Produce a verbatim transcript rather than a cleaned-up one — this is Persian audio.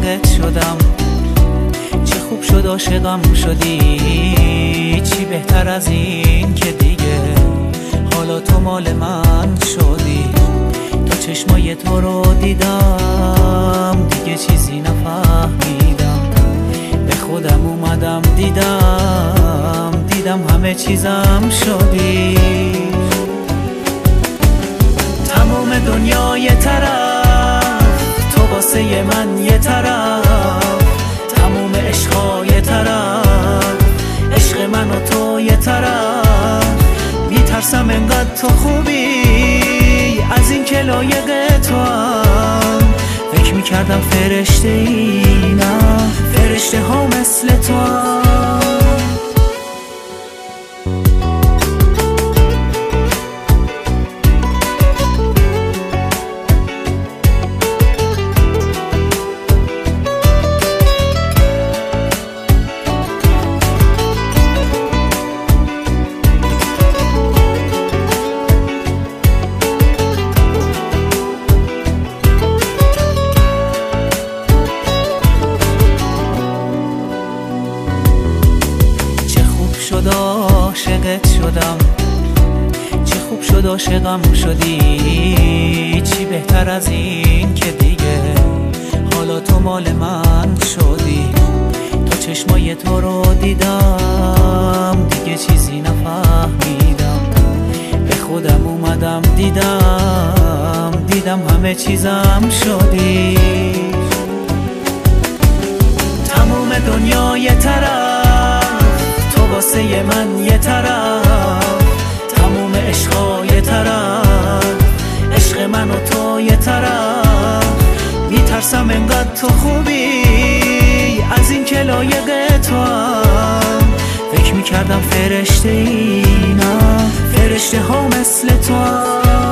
عاشقت شدم، چه خوب شد عاشقم شدی. چی بهتر از این که دیگه حالا تو مال من شدی. تا چشمای تو رو دیدم دیگه چیزی نفهمیدم. به خودم اومدم دیدم دیدم همه چیزم شدی. تمام دنیا یه طرف، تو واسه من یه طرف. تمام عشقا یه طرف، عشق من و تو یه طرف. میترسم انقدر تو خوبی از این که لایق تو هم. فکر میکردم فرشته ای، نه فرشته ها مثل تو هم. شد عاشقت شدم، چه خوب شد عاشقم شدی. چی بهتر از این که دیگه حالا تو مال من شدی. تا چشمای تو رو دیدم دیگه چیزی نفهمیدم. به خودم اومدم دیدم دیدم همه چیزم شدی. تمام دنیا یه طرف، واسه من یه طرف. تموم عشقا یه طرف، عشق من و تو یه طرف. میترسم انقدر تو خوبی از این که لایق تو هم. فکر میکردم فرشته ای، نه فرشته ها مثل تو هم.